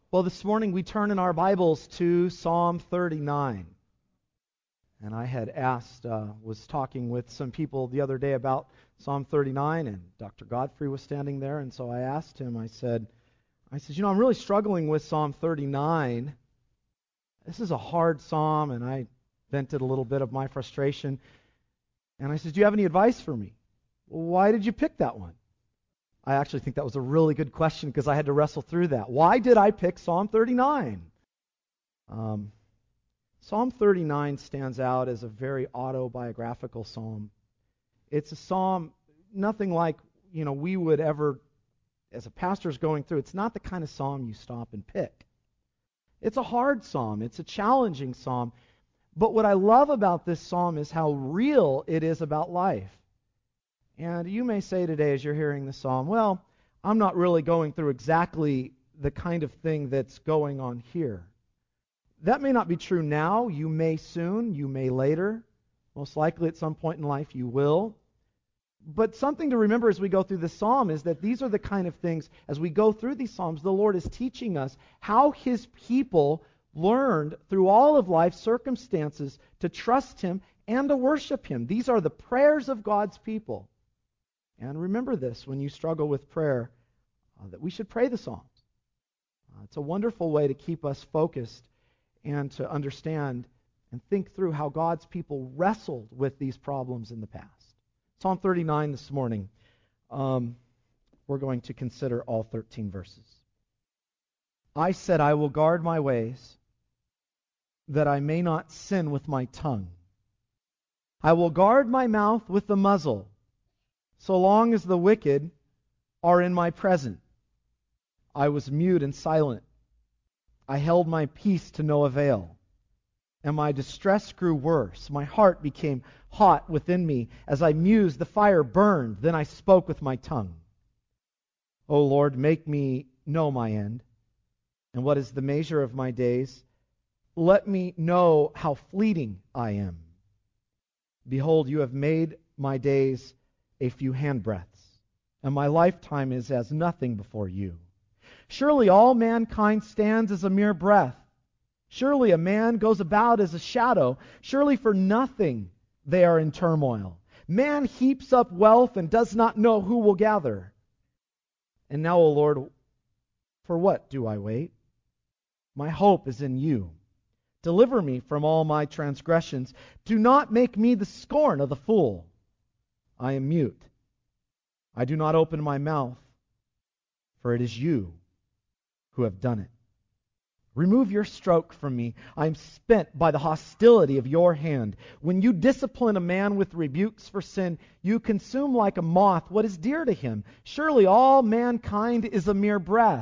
Well, this morning we turn in our Bibles to Psalm 39. And I had was talking with some people the other day about Psalm 39, and Dr. Godfrey was standing there, and so I asked him, I said, I'm really struggling with Psalm 39. This is a hard psalm, and I vented a little bit of my frustration. And I said, do you have any advice for me? Why did you pick that one? I actually think that was a really good question because I had to wrestle through that. Why did I pick Psalm 39? Psalm 39 stands out as a very autobiographical psalm. It's a psalm, nothing like, we would ever, as a pastor's going through, it's not the kind of psalm you stop and pick. It's a hard psalm. It's a challenging psalm. But what I love about this psalm is how real it is about life. And you may say today as you're hearing the psalm, well, I'm not really going through exactly the kind of thing that's going on here. That may not be true now. You may soon. You may later. Most likely at some point in life you will. But something to remember as we go through this psalm is that these are the kind of things, as we go through these psalms, the Lord is teaching us how His people learned through all of life's circumstances to trust Him and to worship Him. These are the prayers of God's people. And remember this when you struggle with prayer, that we should pray the Psalms. It's a wonderful way to keep us focused and to understand and think through how God's people wrestled with these problems in the past. Psalm 39 this morning, we're going to consider all 13 verses. I said, I will guard my ways, that I may not sin with my tongue. I will guard my mouth with the muzzle, so long as the wicked are in my presence. I was mute and silent. I held my peace to no avail. And my distress grew worse. My heart became hot within me. As I mused, the fire burned. Then I spoke with my tongue. O Lord, make me know my end, and what is the measure of my days. Let me know how fleeting I am. Behold, you have made my days a few handbreadths, and my lifetime is as nothing before you. Surely all mankind stands as a mere breath. Surely a man goes about as a shadow. Surely for nothing they are in turmoil. Man heaps up wealth and does not know who will gather. And now, O Lord, for what do I wait? My hope is in you. Deliver me from all my transgressions. Do not make me the scorn of the fool. I am mute. I do not open my mouth, for it is you who have done it. Remove your stroke from me. I am spent by the hostility of your hand. When you discipline a man with rebukes for sin, you consume like a moth what is dear to him. Surely all mankind is a mere breath.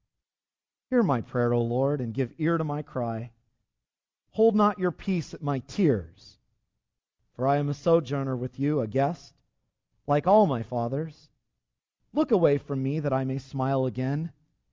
Hear my prayer, O Lord, and give ear to my cry. Hold not your peace at my tears, for I am a sojourner with you, a guest, like all my fathers. Look away from me that I may smile again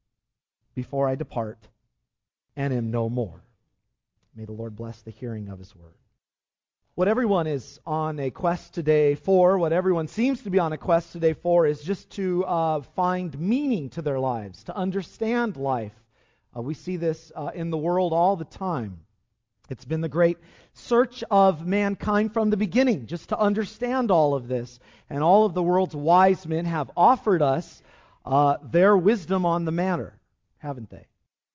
before I depart and am no more. May the Lord bless the hearing of His word. What everyone is on a quest today for, what everyone seems to be on a quest today for, is just to find meaning to their lives, to understand life. We see this in the world all the time. It's been the great search of mankind from the beginning, just to understand all of this. And all of the world's wise men have offered us their wisdom on the matter, haven't they?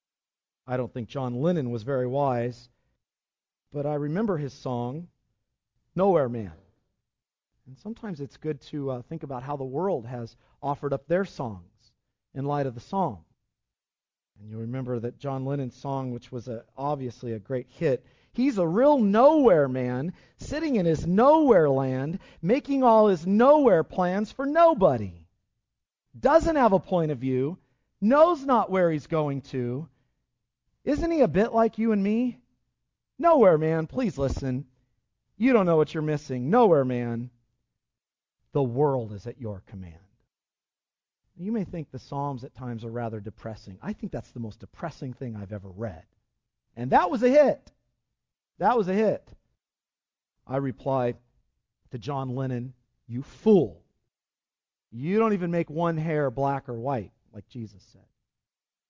I don't think John Lennon was very wise, but I remember his song, Nowhere Man. And sometimes it's good to think about how the world has offered up their songs in light of the psalm. And you remember that John Lennon's song, which was obviously a great hit, he's a real nowhere man, sitting in his nowhere land, making all his nowhere plans for nobody. Doesn't have a point of view, knows not where he's going to. Isn't he a bit like you and me? Nowhere man, please listen. You don't know what you're missing. Nowhere man. The world is at your command. You may think the Psalms at times are rather depressing. I think that's the most depressing thing I've ever read. And that was a hit. That was a hit. I replied to John Lennon, you fool. You don't even make one hair black or white, like Jesus said.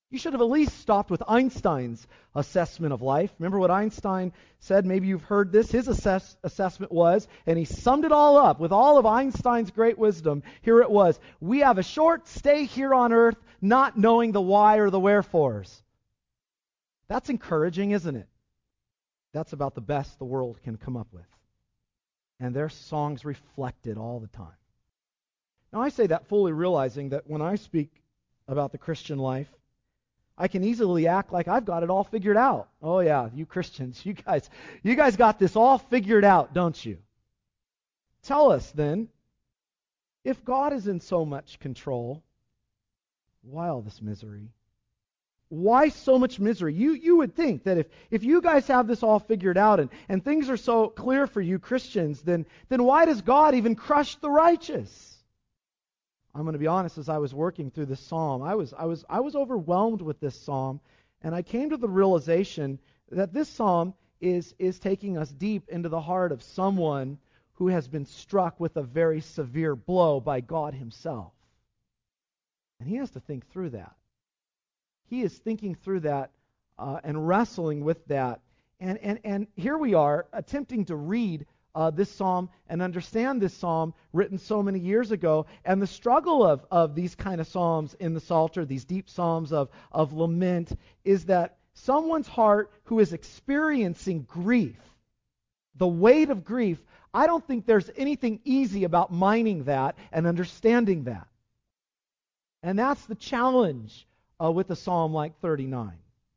You should have at least stopped with Einstein's assessment of life. Remember what Einstein said? Maybe you've heard this. His assessment was, and he summed it all up with all of Einstein's great wisdom. Here it was: we have a short stay here on earth, not knowing the why or the wherefores. That's encouraging, isn't it? That's about the best the world can come up with. And their songs reflect it all the time. Now, I say that fully realizing that when I speak about the Christian life, I can easily act like I've got it all figured out. Oh yeah, you Christians, you guys got this all figured out, don't you? Tell us then, if God is in so much control, why all this misery? Why so much misery? You would think that if you guys have this all figured out and things are so clear for you Christians, then why does God even crush the righteous? I'm going to be honest, as I was working through this psalm, I was overwhelmed with this psalm, and I came to the realization that this psalm is taking us deep into the heart of someone who has been struck with a very severe blow by God himself. And he has to think through that. He is thinking through that and wrestling with that. And here we are attempting to read this psalm and understand this psalm written so many years ago. And the struggle of these kind of psalms in the Psalter, these deep psalms of lament, is that someone's heart who is experiencing grief, the weight of grief, I don't think there's anything easy about mining that and understanding that. And that's the challenge with a psalm like 39.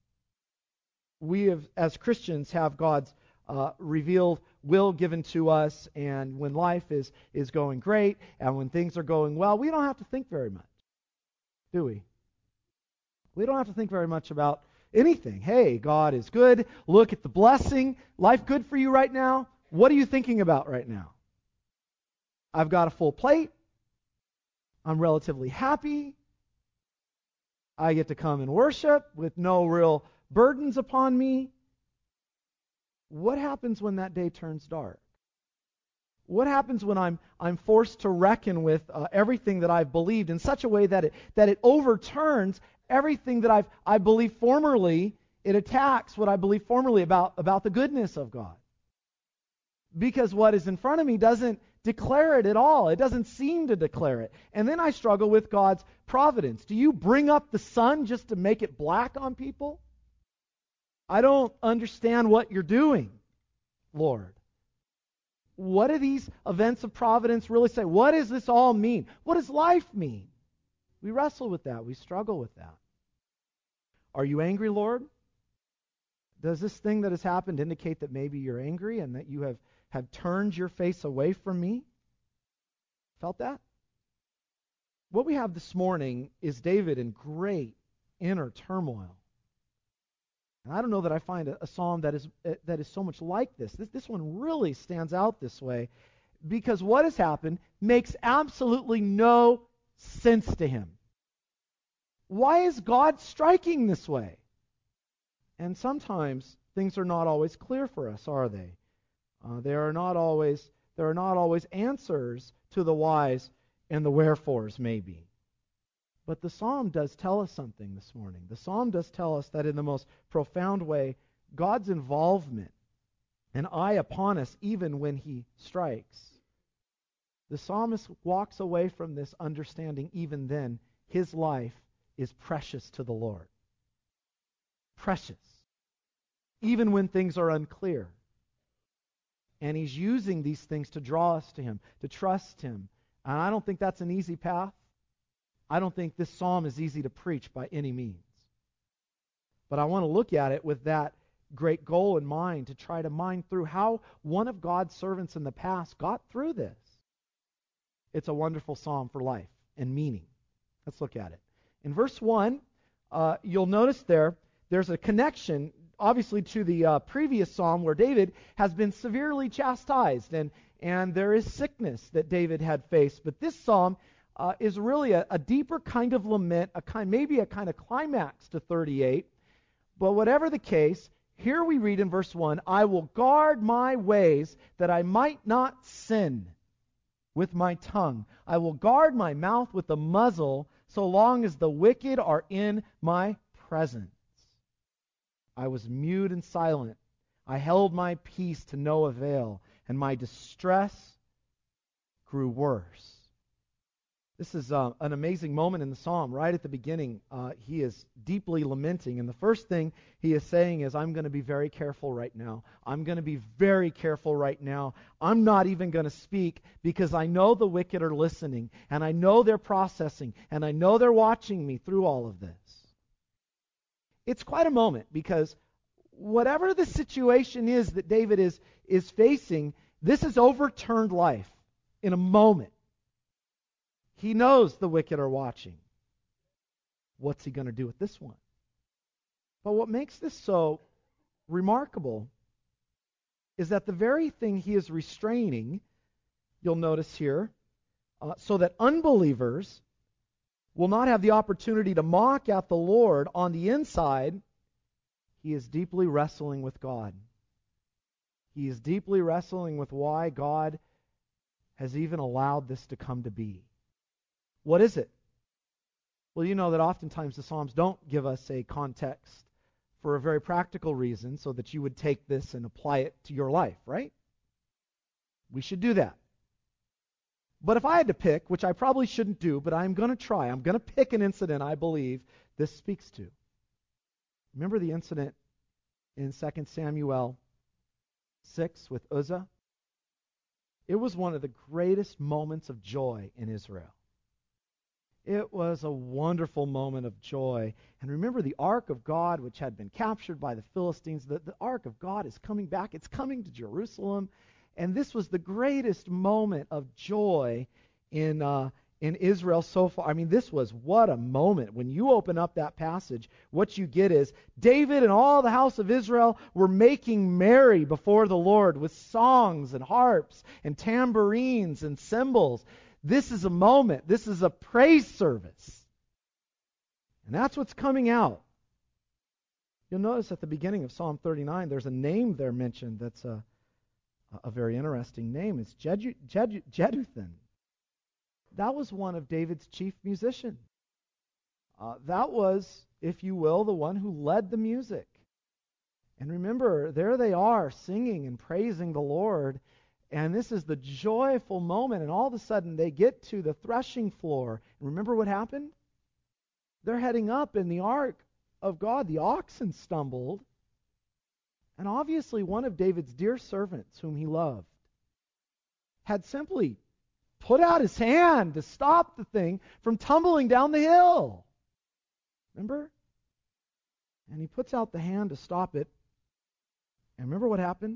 We have, as Christians, have God's revealed will given to us, and when life is going great and when things are going well, we don't have to think very much, do we? We don't have to think very much about anything. Hey, God is good. Look at the blessing. Life good for you right now? What are you thinking about right now? I've got a full plate. I'm relatively happy. I get to come and worship with no real burdens upon me. What happens when that day turns dark? What happens when I'm forced to reckon with everything that I've believed in such a way that it overturns everything that I believed formerly? It attacks what I believed formerly about the goodness of God. Because what is in front of me doesn't declare it at all. It doesn't seem to declare it. And then I struggle with God's providence. Do you bring up the sun just to make it black on people? I don't understand what you're doing, Lord. What do these events of providence really say? What does this all mean? What does life mean? We wrestle with that. We struggle with that. Are you angry, Lord? Does this thing that has happened indicate that maybe you're angry and that you have turned your face away from me? Felt that? What we have this morning is David in great inner turmoil. And I don't know that I find a psalm that is so much like this. This one really stands out this way because what has happened makes absolutely no sense to him. Why is God striking this way? And sometimes things are not always clear for us, are they? There are not always answers to the whys and the wherefores, maybe. But the psalm does tell us something this morning. The psalm does tell us that in the most profound way, God's involvement, an eye upon us even when he strikes. The psalmist walks away from this understanding even then his life is precious to the Lord. Precious. Even when things are unclear. And he's using these things to draw us to him, to trust him. And I don't think that's an easy path. I don't think this psalm is easy to preach by any means. But I want to look at it with that great goal in mind, to try to mine through how one of God's servants in the past got through this. It's a wonderful psalm for life and meaning. Let's look at it. In verse 1, you'll notice there's a connection, obviously, to the previous psalm where David has been severely chastised, and there is sickness that David had faced. But this psalm is really a deeper kind of lament, maybe a kind of climax to 38. But whatever the case, here we read in verse 1, I will guard my ways that I might not sin with my tongue. I will guard my mouth with the muzzle so long as the wicked are in my presence. I was mute and silent. I held my peace to no avail, and my distress grew worse. This is an amazing moment in the psalm. Right at the beginning, he is deeply lamenting. And the first thing he is saying is, I'm going to be very careful right now. I'm going to be very careful right now. I'm not even going to speak because I know the wicked are listening. And I know they're processing. And I know they're watching me through all of this. It's quite a moment because whatever the situation is that David is facing, this has overturned life in a moment. He knows the wicked are watching. What's he going to do with this one? But what makes this so remarkable is that the very thing he is restraining, you'll notice here, so that unbelievers will not have the opportunity to mock at the Lord on the inside, he is deeply wrestling with God. He is deeply wrestling with why God has even allowed this to come to be. What is it? Well, you know that oftentimes the Psalms don't give us a context for a very practical reason so that you would take this and apply it to your life, right? We should do that. But if I had to pick, which I probably shouldn't do, but I'm going to try, I'm going to pick an incident I believe this speaks to. Remember the incident in 2 Samuel 6 with Uzzah? It was one of the greatest moments of joy in Israel. It was a wonderful moment of joy. And remember the Ark of God, which had been captured by the Philistines, the Ark of God is coming back. It's coming to Jerusalem. And this was the greatest moment of joy in Israel so far. I mean, this was what a moment. When you open up that passage, what you get is David and all the house of Israel were making merry before the Lord with songs and harps and tambourines and cymbals. This is a moment. This is a praise service. And that's what's coming out. You'll notice at the beginning of Psalm 39, there's a name there mentioned that's a very interesting name. It's Jeduthun. That was one of David's chief musicians. That was, if you will, the one who led the music. And remember, there they are singing and praising the Lord. And this is the joyful moment. And all of a sudden they get to the threshing floor. And remember what happened? They're heading up in the ark of God. The oxen stumbled. And obviously one of David's dear servants, whom he loved, had simply put out his hand to stop the thing from tumbling down the hill. Remember? And he puts out the hand to stop it. And remember what happened?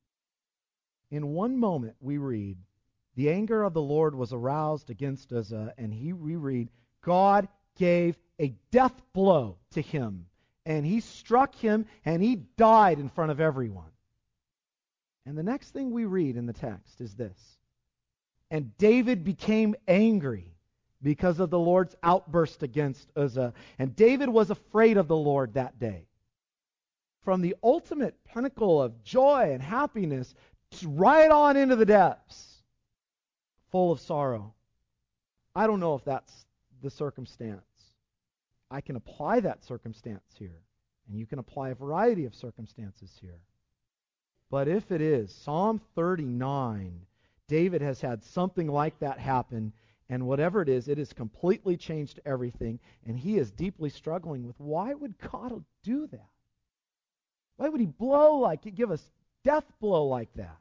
In one moment, we read, the anger of the Lord was aroused against Uzzah, and we read, God gave a death blow to him, and he struck him, and he died in front of everyone. And the next thing we read in the text is this, and David became angry because of the Lord's outburst against Uzzah, and David was afraid of the Lord that day. From the ultimate pinnacle of joy and happiness right on into the depths, full of sorrow. I don't know if that's the circumstance. I can apply that circumstance here, and you can apply a variety of circumstances here. But if it is, Psalm 39, David has had something like that happen, and whatever it is, completely changed everything, and he is deeply struggling with, why would God do that? Why would he give us death blow like that?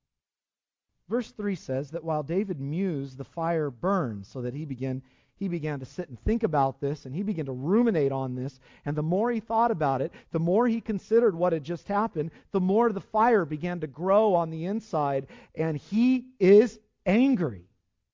Verse 3 says that while David mused, the fire burned, so that he began to sit and think about this, and he began to ruminate on this, and the more he thought about it, the more he considered what had just happened, the more the fire began to grow on the inside, and he is angry.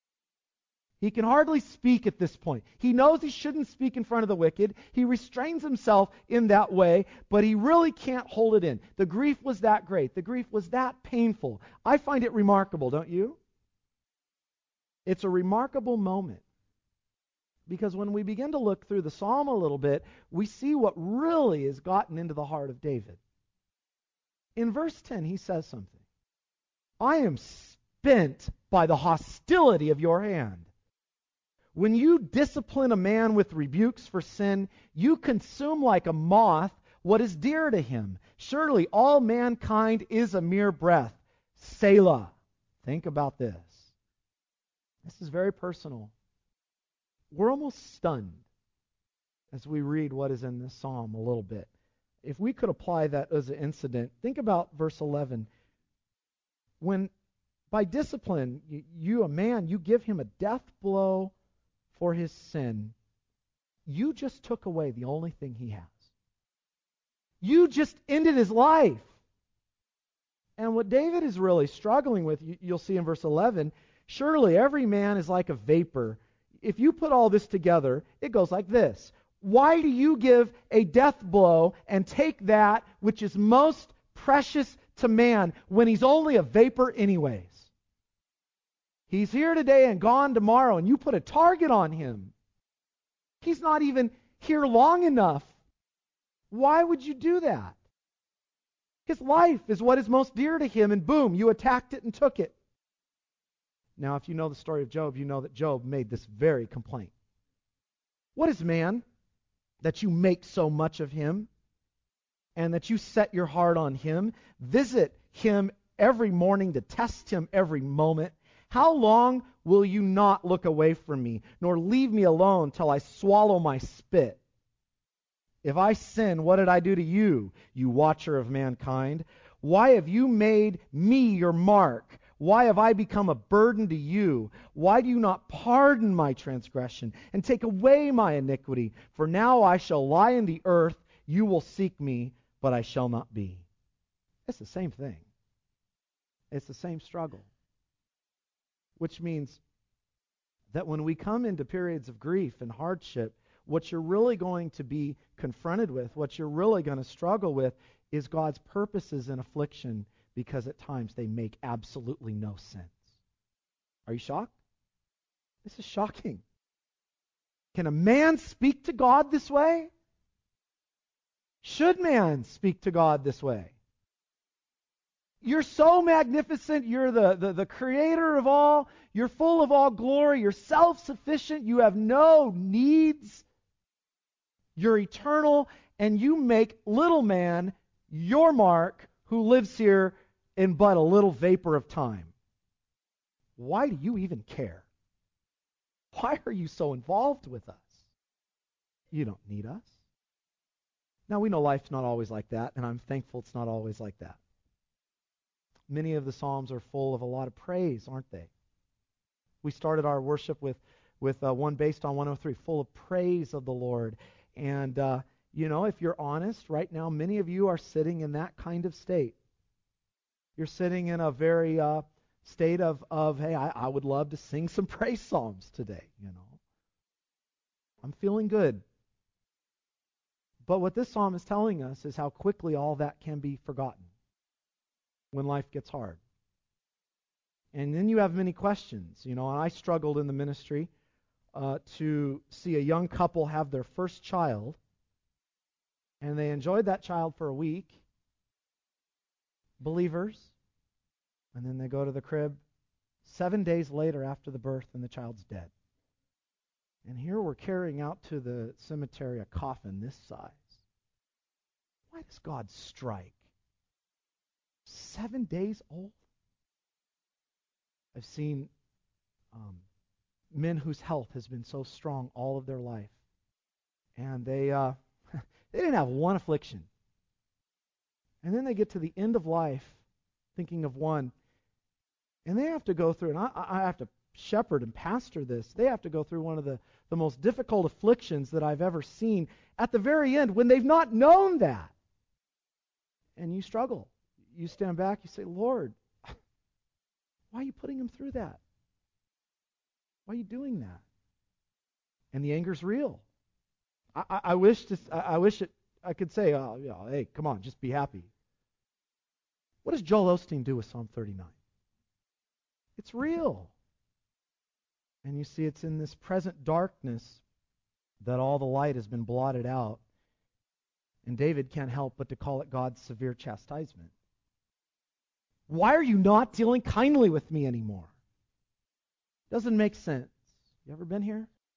He can hardly speak at this point. He knows he shouldn't speak in front of the wicked. He restrains himself in that way, but he really can't hold it in. The grief was that great. The grief was that painful. I find it remarkable, don't you? It's a remarkable moment. Because when we begin to look through the psalm a little bit, we see what really has gotten into the heart of David. In verse 10, he says something. I am spent by the hostility of your hand. When you discipline a man with rebukes for sin, you consume like a moth what is dear to him. Surely all mankind is a mere breath. Selah. Think about this. This is very personal. We're almost stunned as we read what is in this psalm a little bit. If we could apply that as an incident, think about verse 11. When by discipline, you, a man, you give him a death blow for his sin, you just took away the only thing he has. You just ended his life. And what David is really struggling with, you'll see in verse 11, surely every man is like a vapor. If you put all this together, it goes like this. Why do you give a death blow and take that which is most precious to man when he's only a vapor anyways? He's here today and gone tomorrow, and you put a target on him. He's not even here long enough. Why would you do that? His life is what is most dear to him, and boom, you attacked it and took it. Now, if you know the story of Job, you know that Job made this very complaint. What is man that you make so much of him, and that you set your heart on him, visit him every morning to test him every moment? How long will you not look away from me, nor leave me alone till I swallow my spit? If I sin, what did I do to you, you watcher of mankind? Why have you made me your mark? Why have I become a burden to you? Why do you not pardon my transgression and take away my iniquity? For now I shall lie in the earth. You will seek me, but I shall not be. It's the same thing. It's the same struggle. Which means that when we come into periods of grief and hardship, what you're really going to be confronted with, what you're really going to struggle with, is God's purposes in affliction, because at times they make absolutely no sense. Are you shocked? This is shocking. Can a man speak to God this way? Should man speak to God this way? You're so magnificent. You're the creator of all. You're full of all glory. You're self-sufficient. You have no needs. You're eternal. And you make little man your mark who lives here in but a little vapor of time. Why do you even care? Why are you so involved with us? You don't need us. Now, we know life's not always like that, and I'm thankful it's not always like that. Many of the Psalms are full of a lot of praise, aren't they? We started our worship with one based on 103, full of praise of the Lord. And, if you're honest, right now, many of you are sitting in that kind of state. You're sitting in a very state of hey, I would love to sing some praise psalms today, I'm feeling good. But what this psalm is telling us is how quickly all that can be forgotten when life gets hard. And then you have many questions. And I struggled in the ministry to see a young couple have their first child, and they enjoyed that child for a week, believers, and then they go to the crib 7 days later after the birth, and the child's dead. And here we're carrying out to the cemetery a coffin this size. Why does God strike? 7 days old? I've seen men whose health has been so strong all of their life, and they didn't have one affliction. And then they get to the end of life, thinking of one, and they have to go through, and I have to shepherd and pastor this, they have to go through one of the most difficult afflictions that I've ever seen at the very end when they've not known that. And you struggle. You stand back, you say, Lord, why are you putting him through that? Why are you doing that? And the anger's real. I wish I could say, hey, come on, just be happy. What does Joel Osteen do with Psalm 39? It's real. And you see, it's in this present darkness that all the light has been blotted out. And David can't help but to call it God's severe chastisement. Why are you not dealing kindly with me anymore? Doesn't make sense. You ever been here?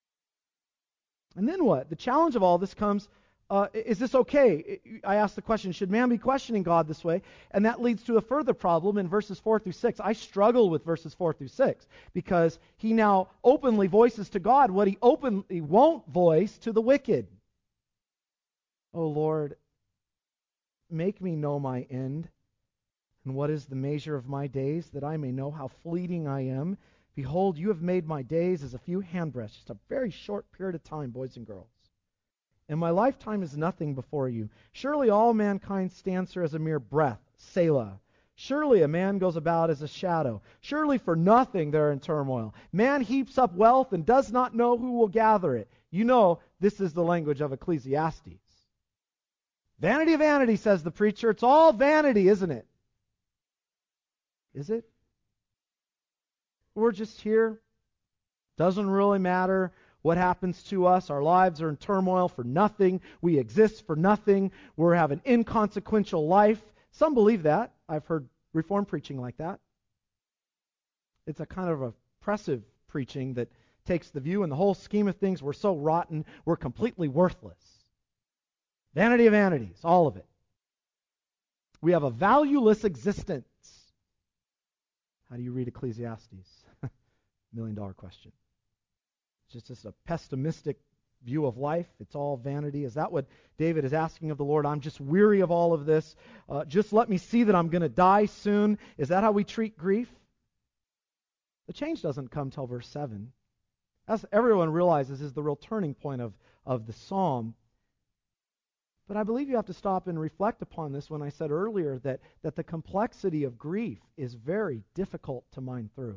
And then what? The challenge of all this comes, is this okay? I asked the question, should man be questioning God this way? And that leads to a further problem in verses 4 through 6. I struggle with verses 4 through 6 because he now openly voices to God what he openly won't voice to the wicked. O Lord, make me know my end, and what is the measure of my days, that I may know how fleeting I am. Behold, you have made my days as a few handbreadths, just a very short period of time, boys and girls. And my lifetime is nothing before you. Surely all mankind stands here as a mere breath, Selah. Surely a man goes about as a shadow. Surely for nothing they're in turmoil. Man heaps up wealth and does not know who will gather it. You know, this is the language of Ecclesiastes. Vanity of vanity, says the preacher. It's all vanity, isn't it? Is it? We're just here. Doesn't really matter what happens to us. Our lives are in turmoil for nothing. We exist for nothing. We have an inconsequential life. Some believe that. I've heard Reformed preaching like that. It's a kind of oppressive preaching that takes the view in the whole scheme of things, we're so rotten, we're completely worthless. Vanity of vanities, all of it. We have a valueless existence. How do you read Ecclesiastes? $1 million question. It's just a pessimistic view of life. It's all vanity. Is that what David is asking of the Lord? I'm just weary of all of this. Just let me see that I'm going to die soon. Is that how we treat grief? The change doesn't come till verse 7. As everyone realizes is the real turning point of the psalm. But I believe you have to stop and reflect upon this when I said earlier that the complexity of grief is very difficult to mine through.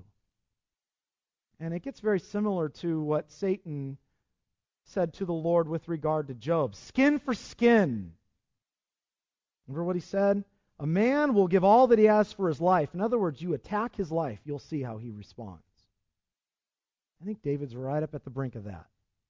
And it gets very similar to what Satan said to the Lord with regard to Job. Skin for skin. Remember what he said? A man will give all that he has for his life. In other words, you attack his life, you'll see how he responds. I think David's right up at the brink of that.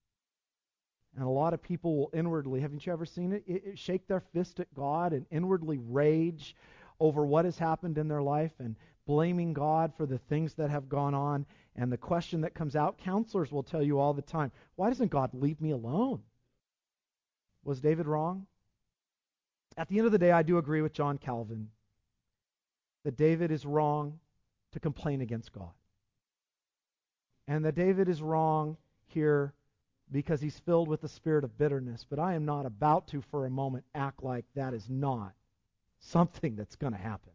And a lot of people will inwardly, haven't you ever seen it, shake their fist at God and inwardly rage over what has happened in their life and blaming God for the things that have gone on. And the question that comes out, counselors will tell you all the time, why doesn't God leave me alone? Was David wrong? At the end of the day, I do agree with John Calvin that David is wrong to complain against God. And that David is wrong here because he's filled with the spirit of bitterness. But I am not about to, for a moment, act like that is not something that's going to happen.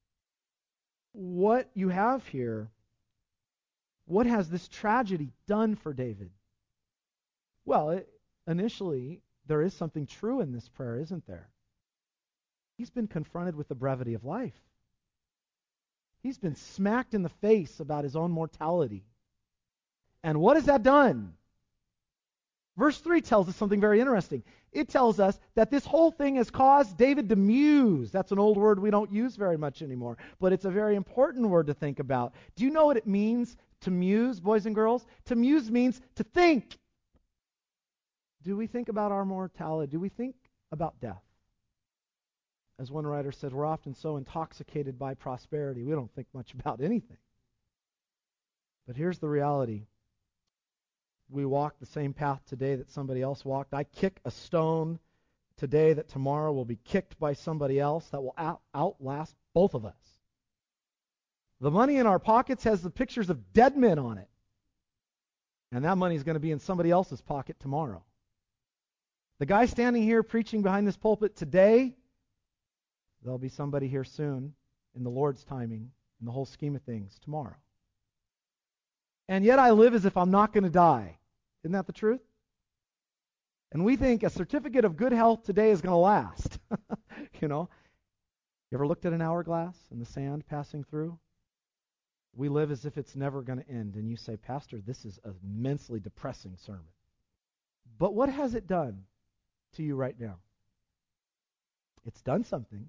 What you have here, what has this tragedy done for David? Well, initially, there is something true in this prayer, isn't there? He's been confronted with the brevity of life. He's been smacked in the face about his own mortality. And what has that done? Verse 3 tells us something very interesting. It tells us that this whole thing has caused David to muse. That's an old word we don't use very much anymore, but it's a very important word to think about. Do you know what it means to muse, boys and girls? To muse means to think. Do we think about our mortality? Do we think about death? As one writer said, we're often so intoxicated by prosperity, we don't think much about anything. But here's the reality. We walk the same path today that somebody else walked. I kick a stone today that tomorrow will be kicked by somebody else that will outlast both of us. The money in our pockets has the pictures of dead men on it. And that money is going to be in somebody else's pocket tomorrow. The guy standing here preaching behind this pulpit today, there'll be somebody here soon in the Lord's timing, in the whole scheme of things, tomorrow. And yet I live as if I'm not going to die. Isn't that the truth? And we think a certificate of good health today is going to last. You know? You ever looked at an hourglass and the sand passing through? We live as if it's never going to end. And you say, Pastor, this is an immensely depressing sermon. But what has it done to you right now? It's done something.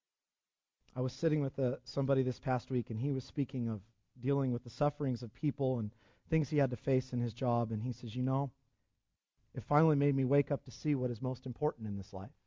I was sitting with somebody this past week, and he was speaking of dealing with the sufferings of people and things he had to face in his job. And he says, you know, it finally made me wake up to see what is most important in this life.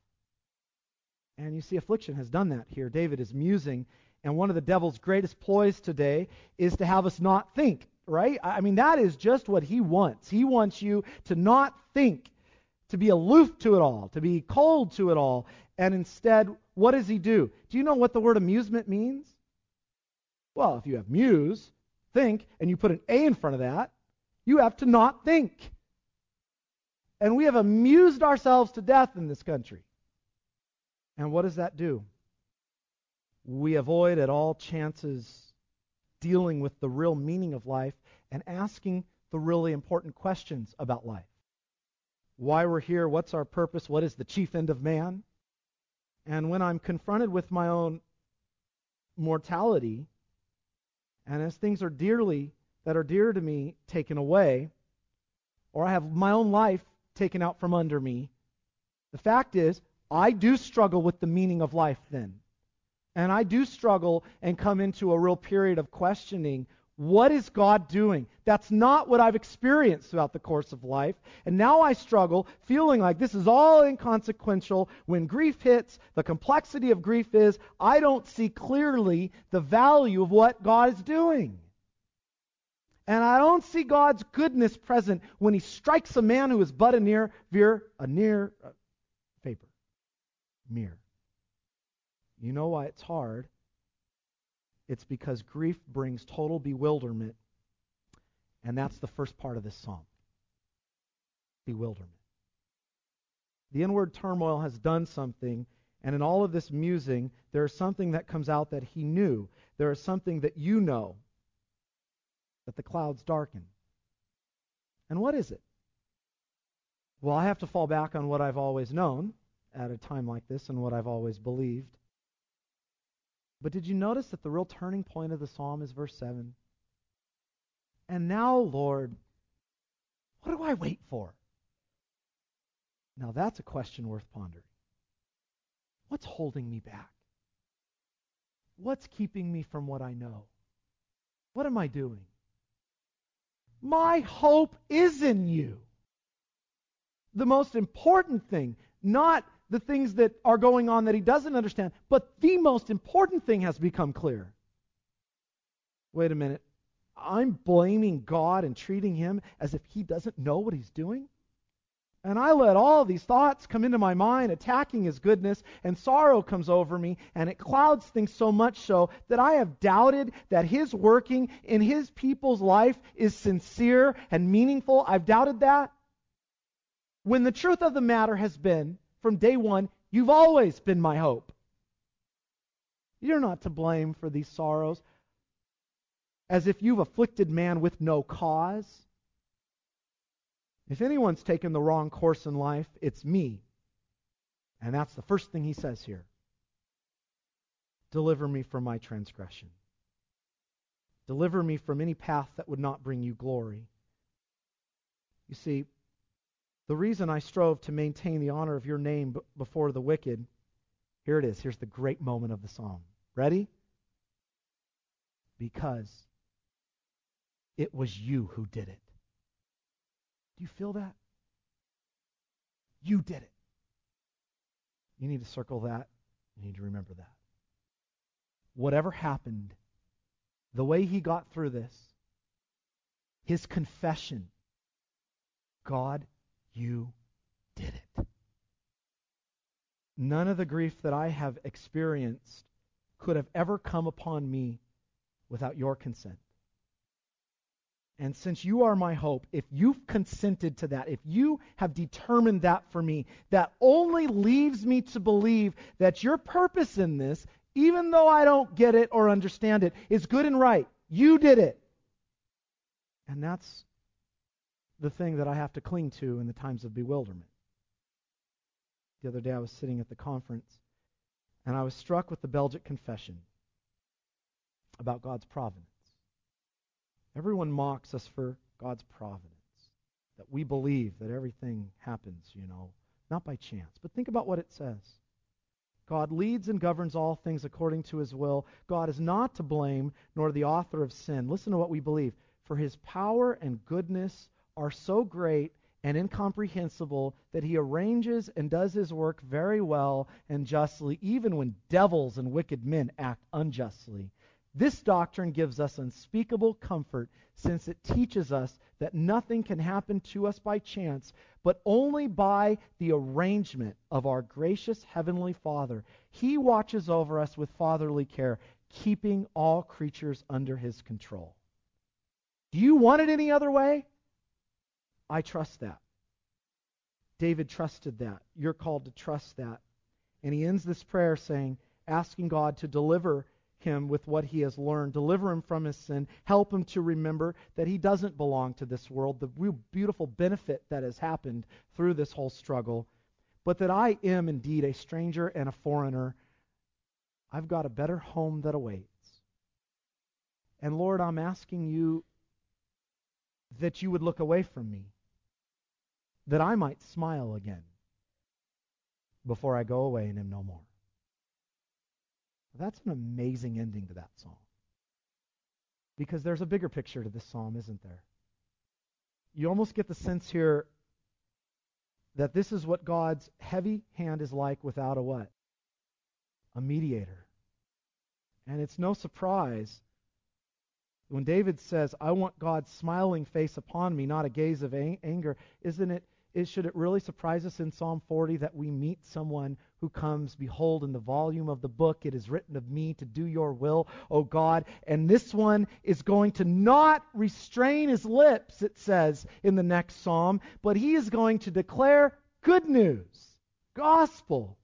And you see, affliction has done that here. David is musing, and one of the devil's greatest ploys today is to have us not think right? I mean, that is just what he wants. He wants you to not think, to be aloof to it all, to be cold to it all. And instead, what does he do? Do you know what the word amusement means? Well, if you have muse, think, and you put an A in front of that, you have to not think. And we have amused ourselves to death in this country. And what does that do? We avoid at all chances dealing with the real meaning of life and asking the really important questions about life. Why we're here, what's our purpose, what is the chief end of man? And when I'm confronted with my own mortality, and as things are that are dear to me taken away, or I have my own life taken out from under me, the fact is, I do struggle with the meaning of life then. And I do struggle and come into a real period of questioning, what is God doing? That's not what I've experienced throughout the course of life. And now I struggle feeling like this is all inconsequential. When grief hits, the complexity of grief is, I don't see clearly the value of what God is doing. And I don't see God's goodness present when he strikes a man who is but a mere vapor. Mere. You know why it's hard? It's because grief brings total bewilderment. And that's the first part of this psalm. Bewilderment. The inward turmoil has done something, and in all of this musing, there is something that comes out that he knew. There is something that you know, that the clouds darken. And what is it? Well, I have to fall back on what I've always known at a time like this and what I've always believed. But did you notice that the real turning point of the psalm is verse 7? And now, Lord, what do I wait for? Now that's a question worth pondering. What's holding me back? What's keeping me from what I know? What am I doing? My hope is in you. The most important thing, not the things that are going on that he doesn't understand, but the most important thing has become clear. Wait a minute. I'm blaming God and treating him as if he doesn't know what he's doing? And I let all these thoughts come into my mind, attacking his goodness, and sorrow comes over me, and it clouds things so much so that I have doubted that his working in his people's life is sincere and meaningful. I've doubted that. When the truth of the matter has been, from day one, you've always been my hope. You're not to blame for these sorrows, as if you've afflicted man with no cause. If anyone's taken the wrong course in life, it's me. And that's the first thing he says here. Deliver me from my transgression. Deliver me from any path that would not bring you glory. You see, the reason I strove to maintain the honor of your name before the wicked, here it is. Here's the great moment of the psalm. Ready? Because it was you who did it. Do you feel that? You did it. You need to circle that. You need to remember that. Whatever happened, the way he got through this, his confession, God, you did it. None of the grief that I have experienced could have ever come upon me without your consent. And since you are my hope, if you've consented to that, if you have determined that for me, that only leaves me to believe that your purpose in this, even though I don't get it or understand it, is good and right. You did it. And that's the thing that I have to cling to in the times of bewilderment. The other day I was sitting at the conference, and I was struck with the Belgic Confession about God's providence. Everyone mocks us for God's providence, that we believe that everything happens, not by chance. But think about what it says. God leads and governs all things according to his will. God is not to blame, nor the author of sin. Listen to what we believe. For his power and goodness are so great and incomprehensible that he arranges and does his work very well and justly, even when devils and wicked men act unjustly. This doctrine gives us unspeakable comfort, since it teaches us that nothing can happen to us by chance, but only by the arrangement of our gracious Heavenly Father. He watches over us with fatherly care, keeping all creatures under His control. Do you want it any other way? I trust that. David trusted that. You're called to trust that. And he ends this prayer saying, asking God to deliver him with what he has learned, deliver him from his sin, help him to remember that he doesn't belong to this world, the real beautiful benefit that has happened through this whole struggle, but that I am indeed a stranger and a foreigner. I've got a better home that awaits. And Lord, I'm asking you that you would look away from me, that I might smile again before I go away and am no more. That's an amazing ending to that psalm. Because there's a bigger picture to this psalm, isn't there? You almost get the sense here that this is what God's heavy hand is like without a what? A mediator. And it's no surprise when David says, I want God's smiling face upon me, not a gaze of anger. Should it really surprise us in Psalm 40 that we meet someone who comes, behold, in the volume of the book, it is written of me to do your will, O God. And this one is going to not restrain his lips, it says in the next psalm, but he is going to declare good news, gospel.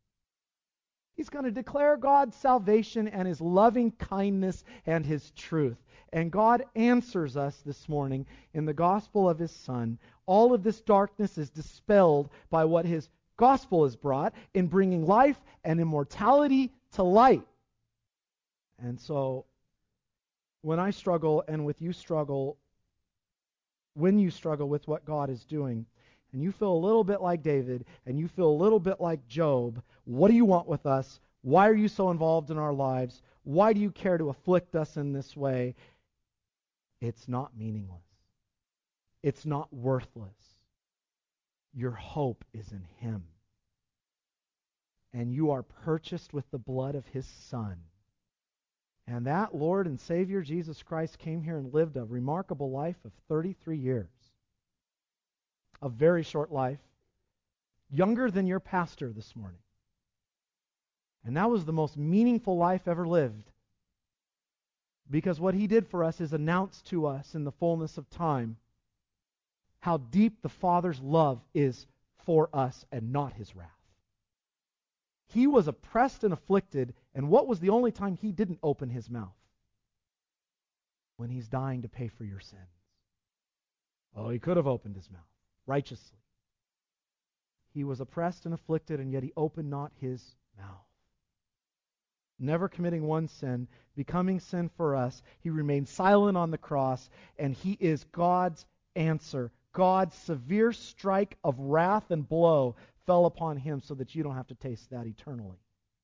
He's going to declare God's salvation and his loving kindness and his truth. And God answers us this morning in the gospel of his Son. All of this darkness is dispelled by what his gospel has brought in bringing life and immortality to light. And so, when I struggle and with you struggle, when you struggle with what God is doing, and you feel a little bit like David, and you feel a little bit like Job, what do you want with us? Why are you so involved in our lives? Why do you care to afflict us in this way? It's not meaningless. It's not worthless. Your hope is in Him. And you are purchased with the blood of His Son. And that Lord and Savior Jesus Christ came here and lived a remarkable life of 33 years. A very short life. Younger than your pastor this morning. And that was the most meaningful life ever lived. Because what He did for us is announce to us in the fullness of time how deep the Father's love is for us and not His wrath. He was oppressed and afflicted, and what was the only time He didn't open His mouth? When He's dying to pay for your sins. Oh, He could have opened His mouth righteously. He was oppressed and afflicted, and yet He opened not His mouth. Never committing one sin, becoming sin for us. He remained silent on the cross, and He is God's answer. God's severe strike of wrath and blow fell upon Him so that you don't have to taste that eternally.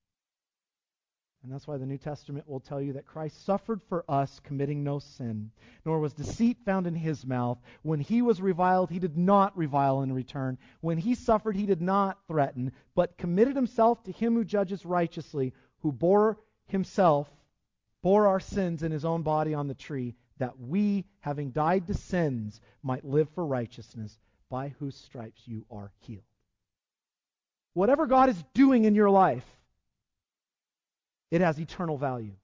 And that's why the New Testament will tell you that Christ suffered for us, committing no sin, nor was deceit found in His mouth. When He was reviled, He did not revile in return. When He suffered, He did not threaten, but committed Himself to Him who judges righteously, who bore our sins in His own body on the tree, that we, having died to sins, might live for righteousness, by whose stripes you are healed. Whatever God is doing in your life, it has eternal value.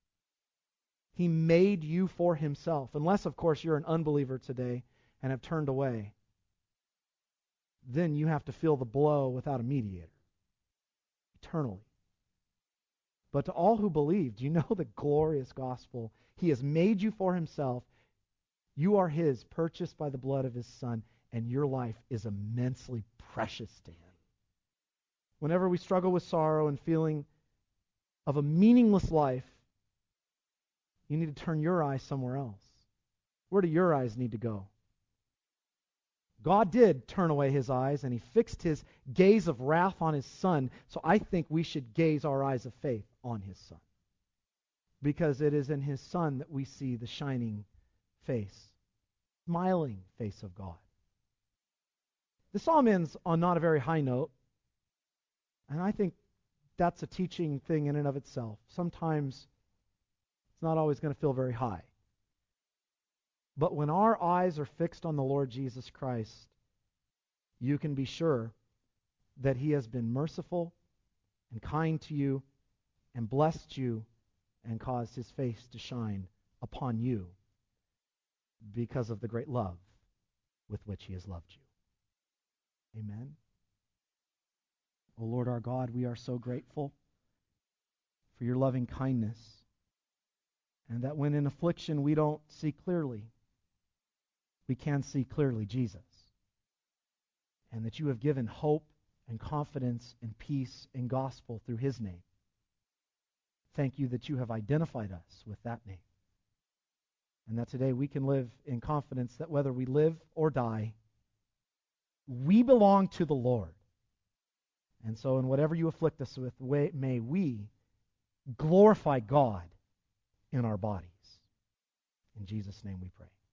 He made you for Himself. Unless, of course, you're an unbeliever today and have turned away. Then you have to feel the blow without a mediator. Eternally. But to all who believe, do you know the glorious gospel? He has made you for Himself. You are His, purchased by the blood of His Son, and your life is immensely precious to Him. Whenever we struggle with sorrow and feeling of a meaningless life, you need to turn your eyes somewhere else. Where do your eyes need to go? God did turn away His eyes, and He fixed His gaze of wrath on His Son, so I think we should gaze our eyes of faith on His Son. Because it is in His Son that we see the shining face, smiling face of God. The psalm ends on not a very high note, and I think that's a teaching thing in and of itself. Sometimes It's not always going to feel very high. But when our eyes are fixed on the Lord Jesus Christ, you can be sure that He has been merciful and kind to you and blessed you and caused His face to shine upon you because of the great love with which He has loved you. Amen. O Lord our God, we are so grateful for your loving kindness, and that when in affliction we don't see clearly, we can see clearly Jesus, and that you have given hope and confidence and peace and gospel through His name. Thank you that you have identified us with that name, and that today we can live in confidence that whether we live or die, we belong to the Lord. And so in whatever you afflict us with, may we glorify God in our bodies. In Jesus' name we pray.